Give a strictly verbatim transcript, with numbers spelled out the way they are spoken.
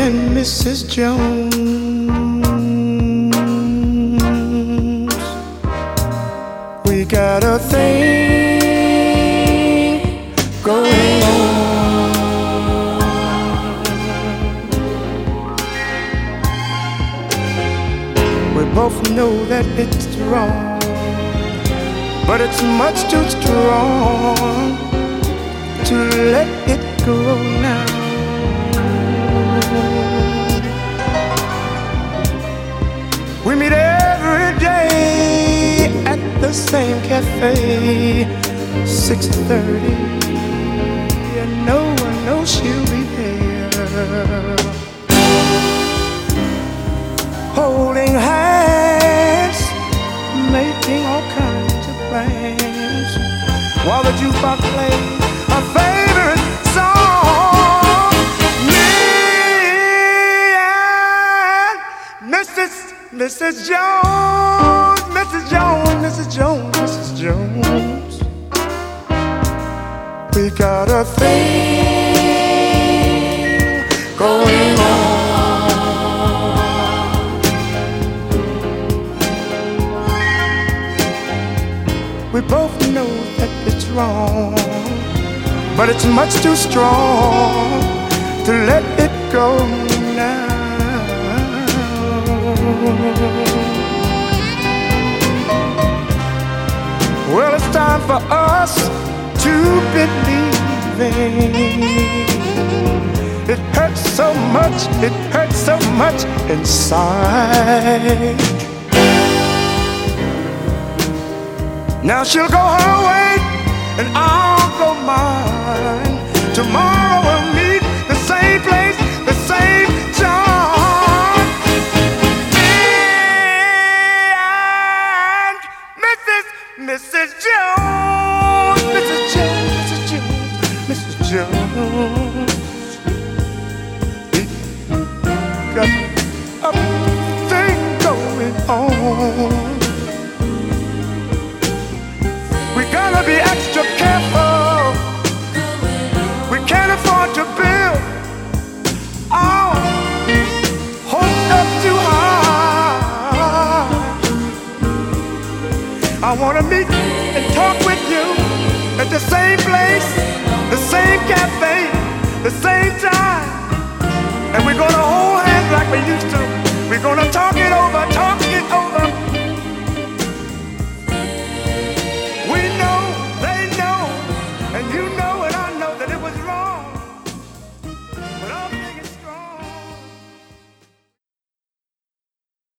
and Missus Jones. We got a thing going on. We both know that it's wrong, but it's much too strong to let it go now. We meet every day at the same cafe, six thirty, and no one knows she'll be there. Holding hands, making all kinds of plans, while the jukebox plays our favorite song. Me and Missus Missus Jones, Missus Jones, Missus Jones, Missus Jones. We got a thing going on. We both know that it's wrong, but it's much too strong to let it go now. Well, it's time for us to believe in. It hurts so much, it hurts so much inside. Now she'll go her way and I'll go mine. Tomorrow we'll meet the same place, the same time. Me and Missus Missus Jones, Missus Jones, Missus Jones, Missus Jones. We got a thing going on. We gotta be extra careful. We can't afford to build our hopes up too high. I wanna meet and talk with you at the same place, the same cafe, the same time. And we're gonna hold hands like we used to. We're gonna talk it over, talk